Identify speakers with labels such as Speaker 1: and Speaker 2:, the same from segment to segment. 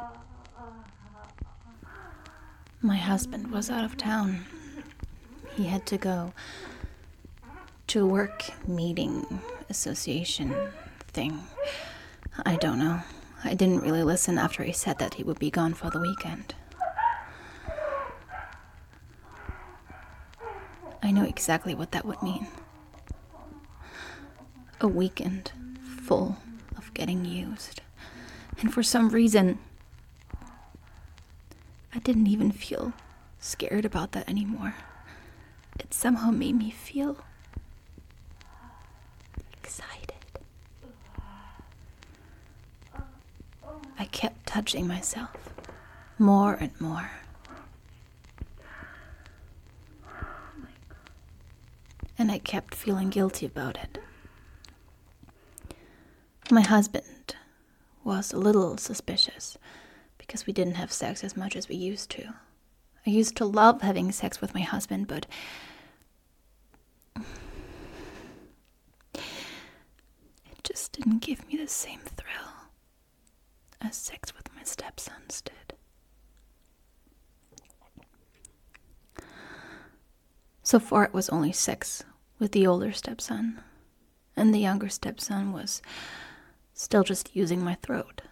Speaker 1: My husband was out of town. He had to go to a work meeting, association thing. I don't know. I didn't really listen after he said that he would be gone for the weekend. I know exactly what that would mean. A weekend full of getting used. And for some reason, I didn't even feel scared about that anymore. It somehow made me feel excited. I kept touching myself more and more. And I kept feeling guilty about it. My husband was a little suspicious because we didn't have sex as much as we used to. I used to love having sex with my husband, but it just didn't give me the same thrill as sex with my stepsons did. So far it was only sex with the older stepson, and the younger stepson was still just using my throat.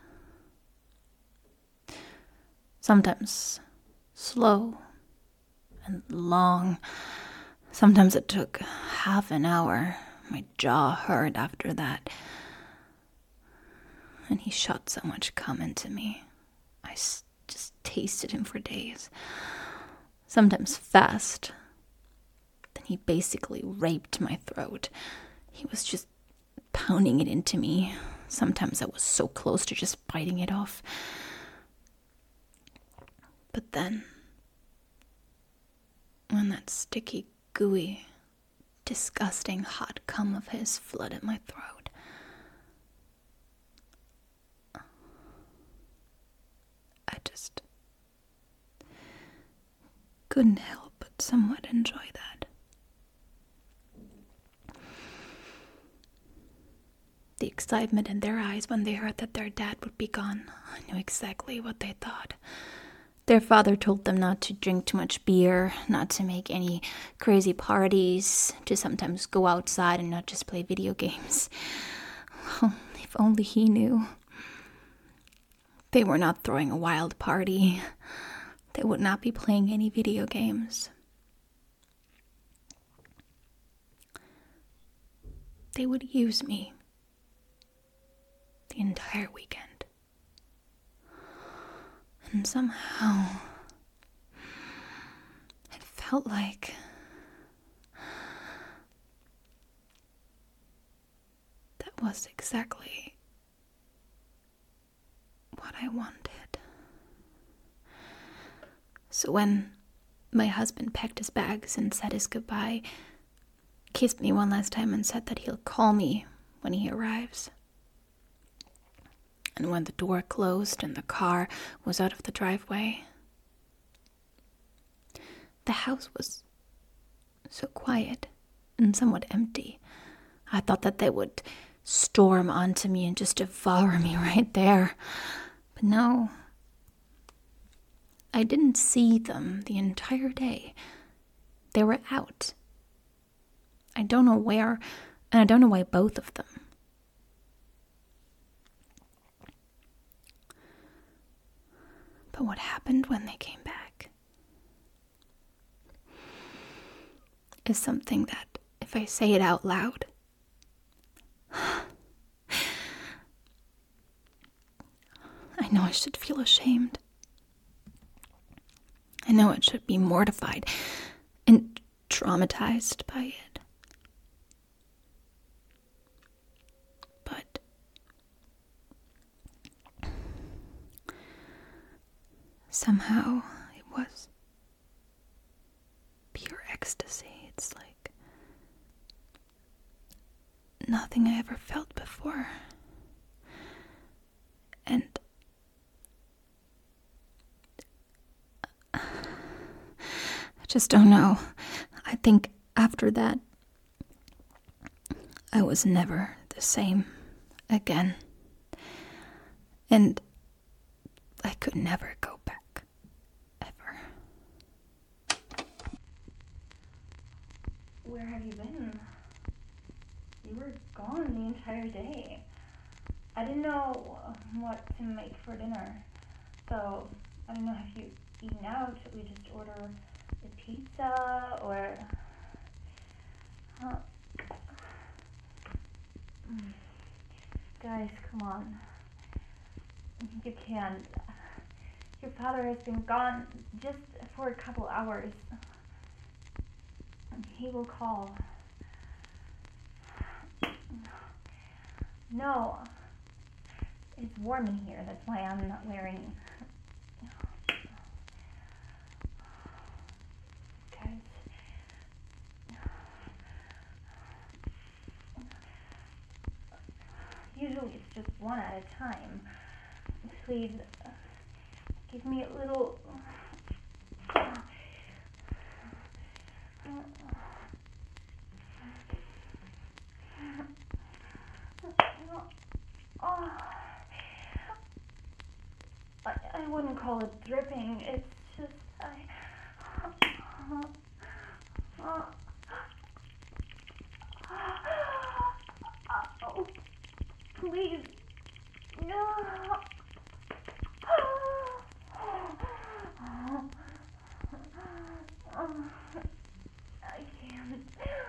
Speaker 1: Sometimes slow and long. Sometimes it took half an hour. My jaw hurt after that. And he shot so much cum into me. I just tasted him for days. Sometimes fast. Then he basically raped my throat. He was just pounding it into me. Sometimes I was so close to just biting it off. But then, when that sticky, gooey, disgusting hot cum of his flooded my throat, I just couldn't help but somewhat enjoy that. The excitement in their eyes when they heard that their dad would be gone, I knew exactly what they thought. Their father told them not to drink too much beer, not to make any crazy parties, to sometimes go outside and not just play video games. Well, if only he knew. They were not throwing a wild party. They would not be playing any video games. They would use me the entire weekend. And somehow, it felt like that was exactly what I wanted. So when my husband packed his bags and said his goodbye, kissed me one last time and said that he'll call me when he arrives. And when the door closed and the car was out of the driveway, the house was so quiet and somewhat empty. I thought that they would storm onto me and just devour me right there. But no, I didn't see them the entire day. They were out. I don't know where, and I don't know why both of them. But what happened when they came back is something that, if I say it out loud, I know I should feel ashamed. I know I should be mortified and traumatized by it. But somehow it was pure ecstasy. It's like nothing I ever felt before. And I just don't know. I think after that, I was never the same again. And I could never go back. Ever.
Speaker 2: Where have you been? You were gone the entire day. I didn't know what to make for dinner, so I don't know if you eaten out. Should we just order a pizza or? Guys, come on. You can't. Your father has been gone just for a couple hours. He will call. No. It's warm in here, that's why I'm not wearing. Guys. Usually it's just one at a time. Please, give me a little. I wouldn't call it dripping. It's just oh, please, no. I can't.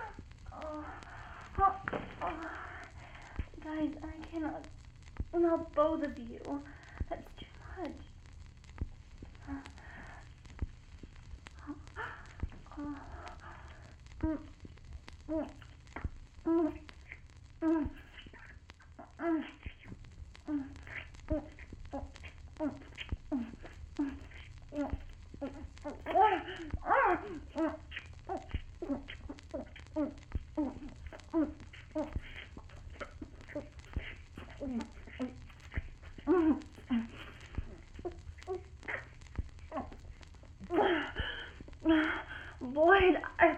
Speaker 2: Guys, I cannot. Not both of you. That's too much. Boyd,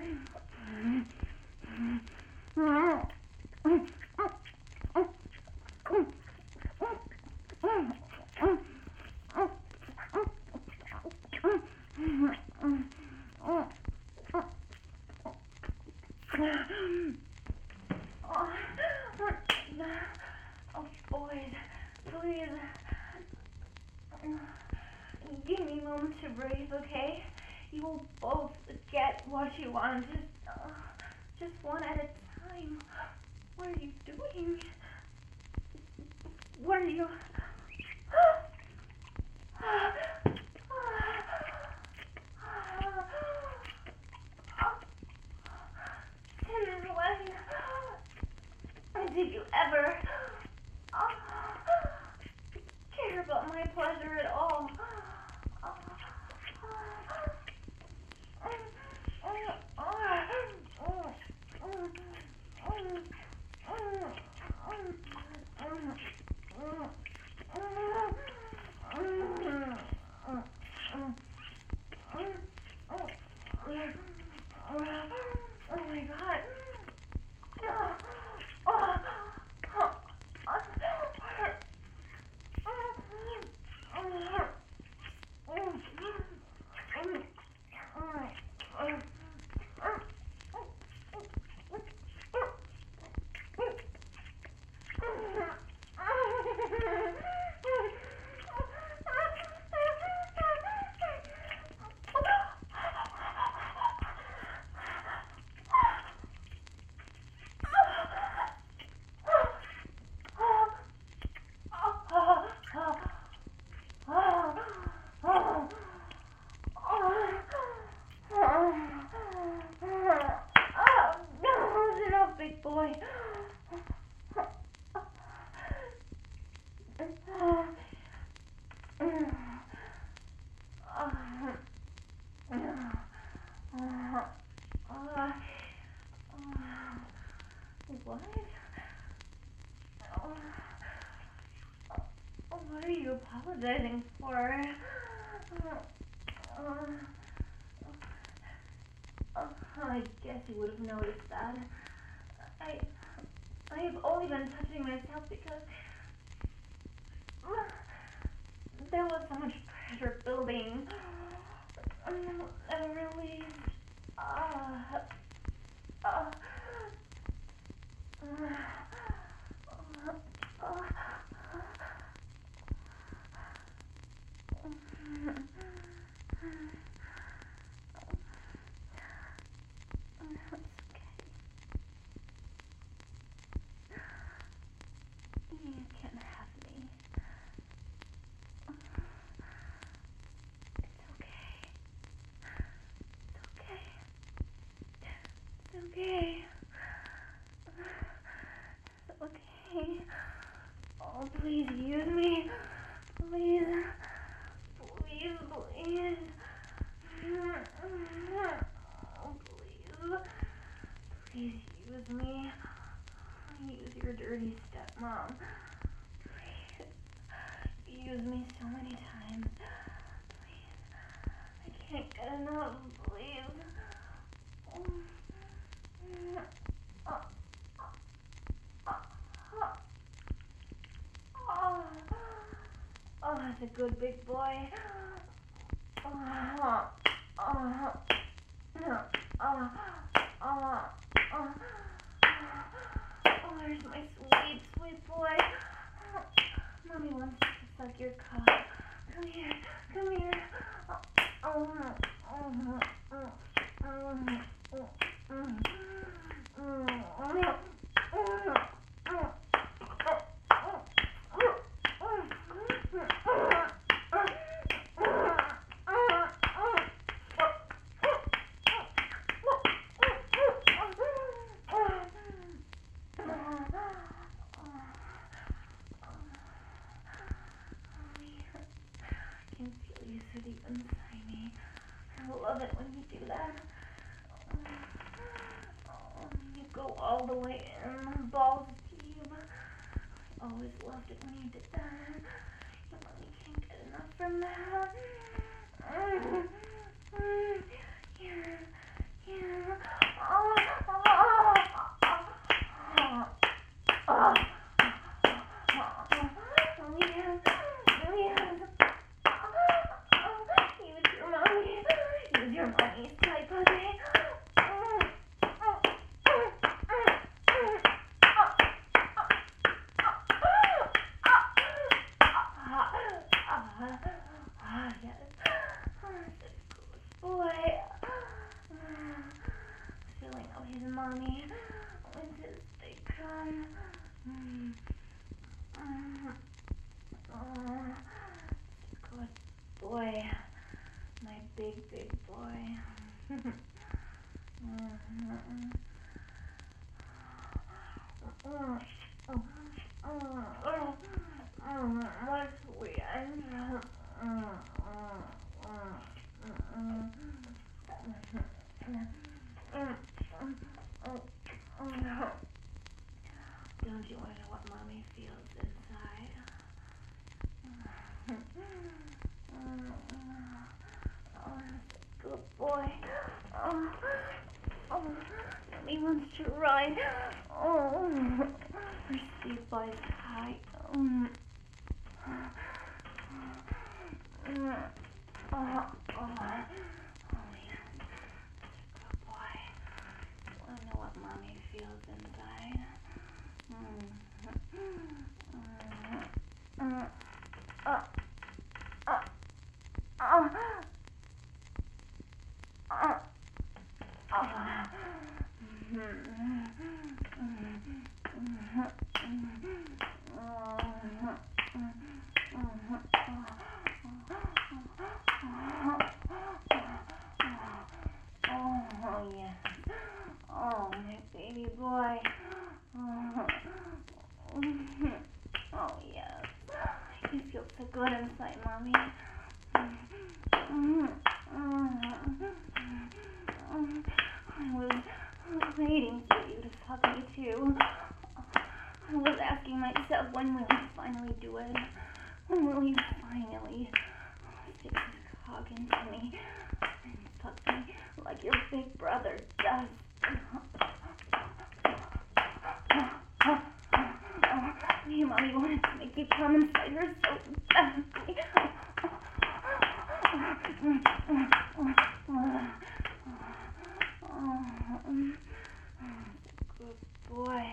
Speaker 2: oh, Boyd, please. Give me a moment to breathe, okay? You will both get what you want, just one at a time. What are you doing? What are you? Since when did you ever care about my pleasure at all? Oh my God. Big boy. What? What are you apologizing for? I guess you would have noticed that. I have only been touching myself because there was so much holding. And release. You can't have me. It's okay. It's okay. It's okay. Oh, please use me. Please. Please, please. Oh, please. Please use me. Use your dirty stepmom. Please. Use me so many times. Please. I can't get enough. Please. Oh, that's a good big boy. Oh, there's my sweet, sweet boy. Mommy wants to suck your cock. Come here, come here. I can feel you so deep inside me. I love it when you do that. You go all the way in, balls deep. I always loved it when you did that. Your mommy can't get enough from that. Use your mommy's type, okay? Yes. Such a good boy. Filling out his mommy with his big gun. Good boy. My big, big boy. My sweet angel. Don't you want to know what mommy feels inside? Good boy. Mommy wants to ride. Her sleep boy's high. Yeah. Good boy. Want to know what mommy feels inside? Oh, yes. Oh, my baby boy. Oh, yes. You feel so good inside, Mommy. I was waiting for you to fuck me, too. I was asking myself, when will you finally do it? When will you finally stick his cock into me and fuck me like your big brother does? Mommy wanted to make you come inside her so badly. Good boy.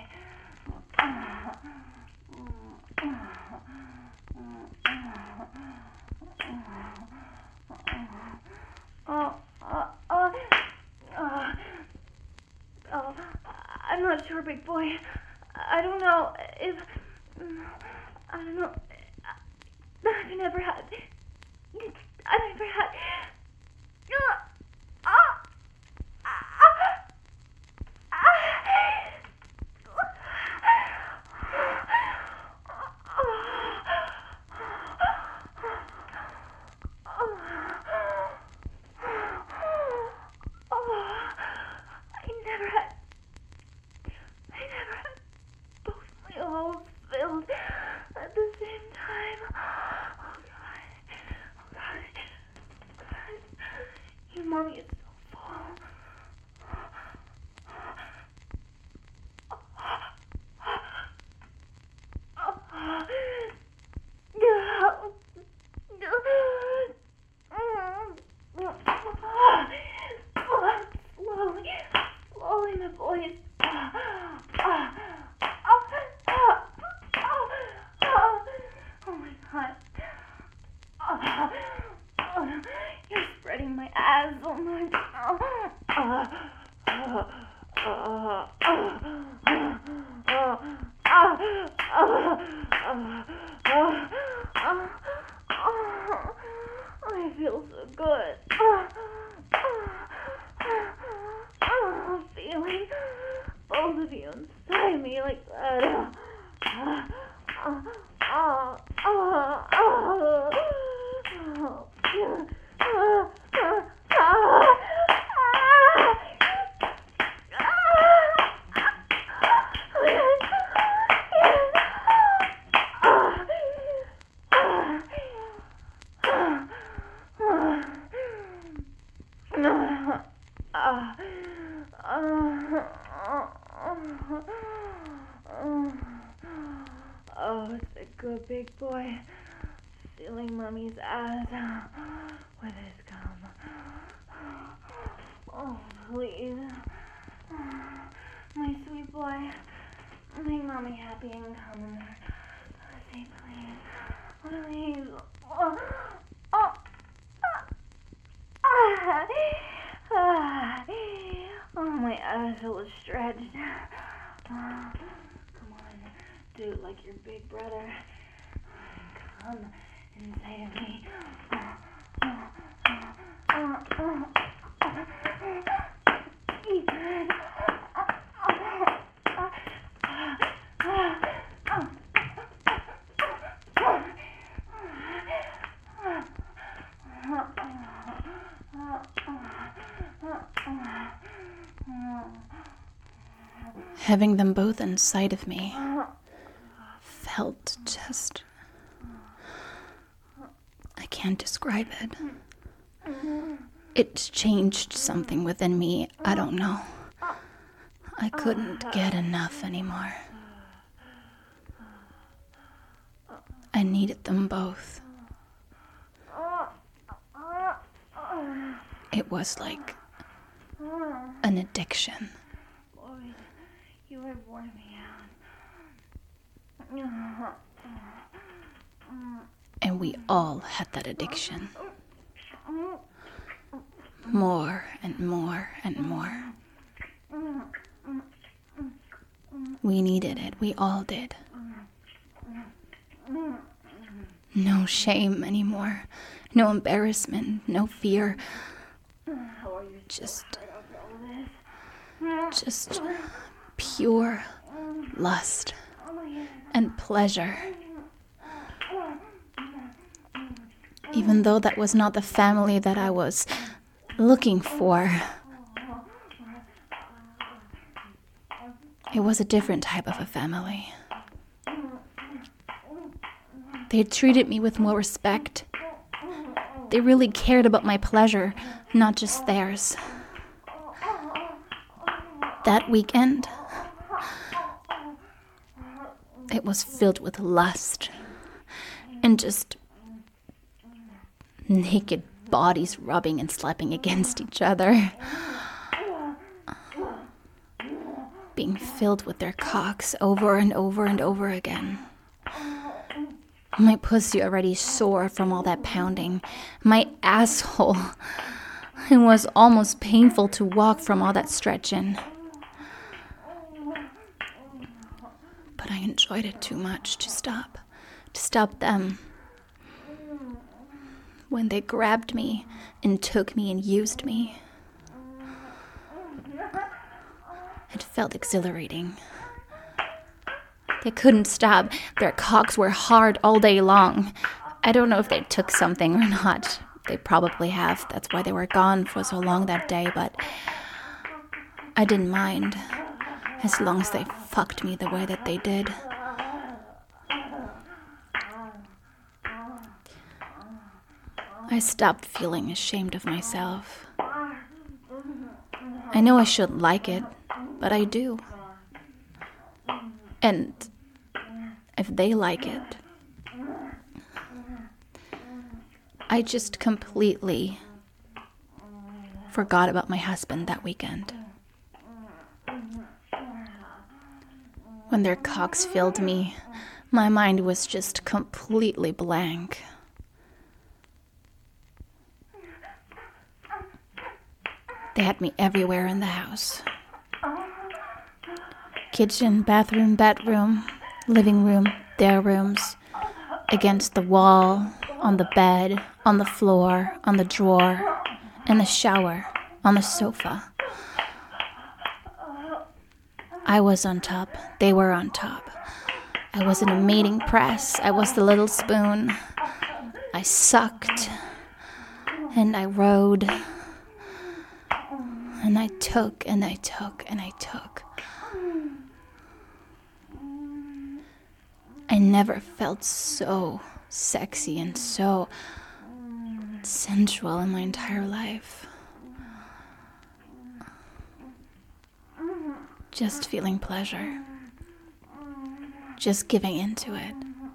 Speaker 2: I'm not sure, big boy. I don't know if... I don't know. I've never had... both my holes filled at the same time. Oh God. Your mommy is so full. Slowly, my boys. Oh my God. You're spreading my ass so much. I feel so good. Feeling both of you inside me like that. Oh, it's a good big boy. Feeling mommy's ass with his gum. Oh, please. My sweet boy. Make mommy happy and come in there. Say please. Please. Oh, my asshole is stretched. Come on, do it like your big brother. Come inside of me. Ethan.
Speaker 1: Having them both inside of me felt just... I can't describe it. It changed something within me. I don't know. I couldn't get enough anymore. I needed them both. It was like an addiction.
Speaker 2: Boys, you were boring me out.
Speaker 1: And we all had that addiction. More and more and more. We needed it. We all did. No shame anymore. No embarrassment. No fear. Just pure lust and pleasure. Even though that was not the family that I was looking for. It was a different type of a family. They treated me with more respect. They really cared about my pleasure, not just theirs. That weekend, it was filled with lust and just naked bodies rubbing and slapping against each other, being filled with their cocks over and over and over again. My pussy already sore from all that pounding. My asshole. It was almost painful to walk from all that stretching. But I enjoyed it too much to stop them. When they grabbed me and took me and used me, it felt exhilarating. They couldn't stop. Their cocks were hard all day long. I don't know if they took something or not. They probably have. That's why they were gone for so long that day, but I didn't mind as long as they fucked me the way that they did. I stopped feeling ashamed of myself. I know I shouldn't like it, but I do. And if they like it, I just completely forgot about my husband that weekend. When their cocks filled me, my mind was just completely blank. They had me everywhere in the house. Kitchen, bathroom, bedroom, living room, their rooms, against the wall, on the bed, on the floor, on the drawer, in the shower, on the sofa. I was on top, they were on top. I was in a meeting press, I was the little spoon. I sucked, and I rode, and I took, and I took, and I took. I never felt so sexy and so sensual in my entire life. Just feeling pleasure. Just giving into it.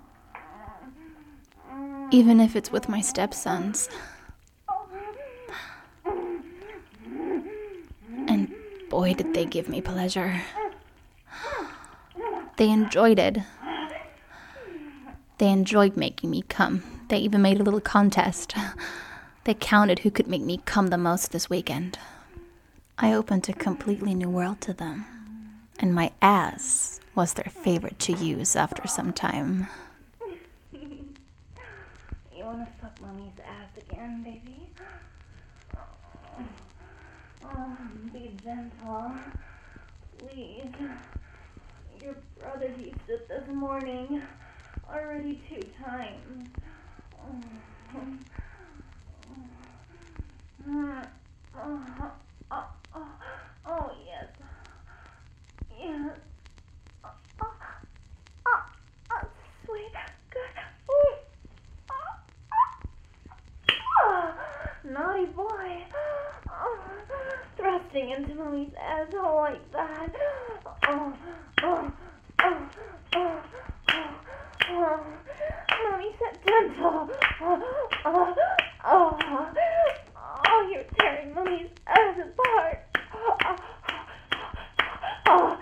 Speaker 1: Even if it's with my stepsons. And boy, did they give me pleasure. They enjoyed it. They enjoyed making me come. They even made a little contest. They counted who could make me come the most this weekend. I opened a completely new world to them. And my ass was their favorite to use after some time.
Speaker 2: You wanna suck mommy's ass again, baby? Oh, be gentle. Please. Your brother used it this morning. Already 2 times. Oh, yes. Yes. Sweet. Good. Naughty boy. Thrusting into mommy's asshole like that. Mommy said gentle. You're tearing mommy's ass apart. Oh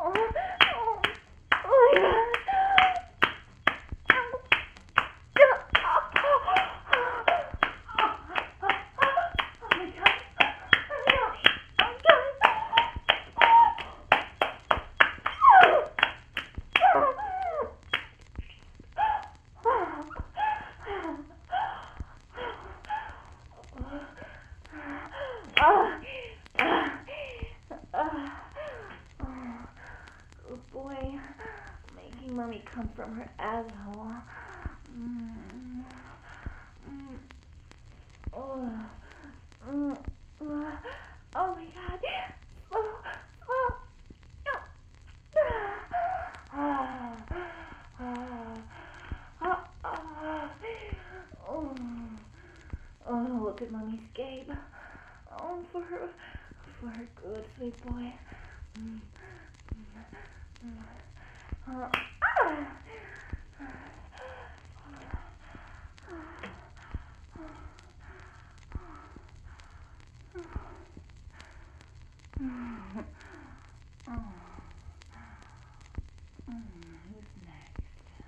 Speaker 2: my God. Good boy, making mommy come from her asshole. Oh my God. Oh, look at mommy's Gabe. Oh, for her good, sweet boy. Who's next?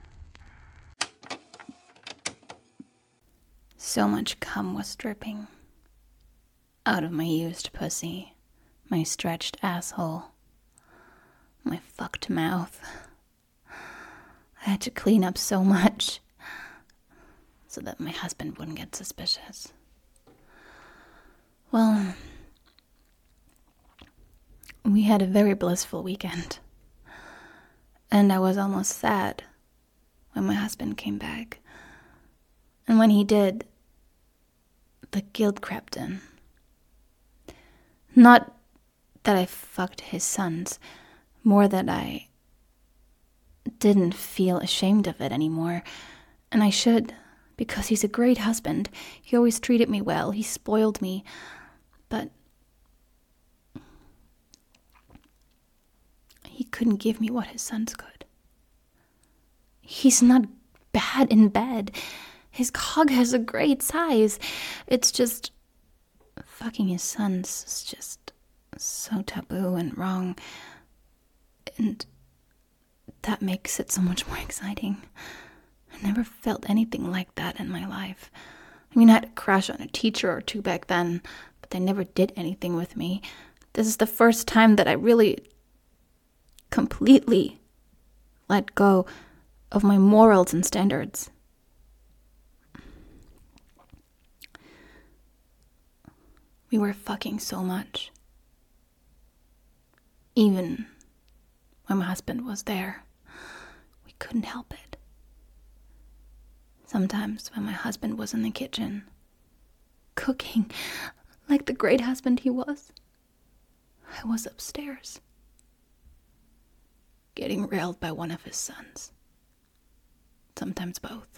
Speaker 1: So much cum was dripping out of my used pussy, my stretched asshole, my fucked mouth. I had to clean up so much so that my husband wouldn't get suspicious. Well, we had a very blissful weekend, and I was almost sad when my husband came back. And when he did, the guilt crept in. Not that I fucked his sons, more that I didn't feel ashamed of it anymore. And I should, because he's a great husband. He always treated me well. He spoiled me. But he couldn't give me what his sons could. He's not bad in bed. His cock has a great size. It's just fucking his sons is just so taboo and wrong. And that makes it so much more exciting. I never felt anything like that in my life. I mean, I had a crush on a teacher or two back then, but they never did anything with me. This is the first time that I really completely let go of my morals and standards. We were fucking so much. Even when my husband was there, we couldn't help it. Sometimes when my husband was in the kitchen, cooking like the great husband he was, I was upstairs, getting railed by one of his sons. Sometimes both.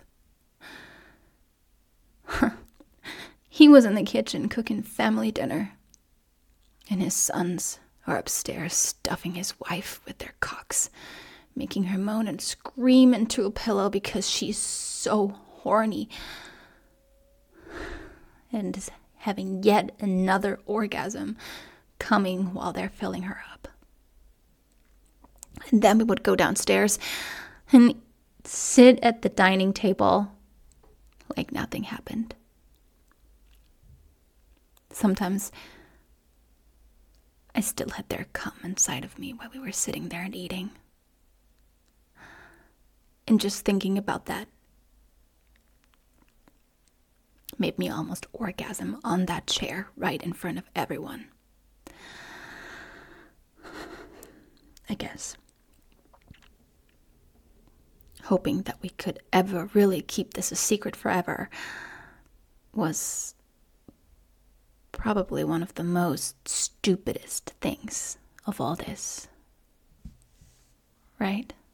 Speaker 1: He was in the kitchen cooking family dinner, and his sons are upstairs stuffing his wife with their cocks, making her moan and scream into a pillow because she's so horny, and is having yet another orgasm coming while they're filling her up. And then we would go downstairs and sit at the dining table like nothing happened. Sometimes I still had their cum inside of me while we were sitting there and eating. And just thinking about that made me almost orgasm on that chair right in front of everyone. I guess. Hoping that we could ever really keep this a secret forever was probably one of the most stupidest things of all this. Right?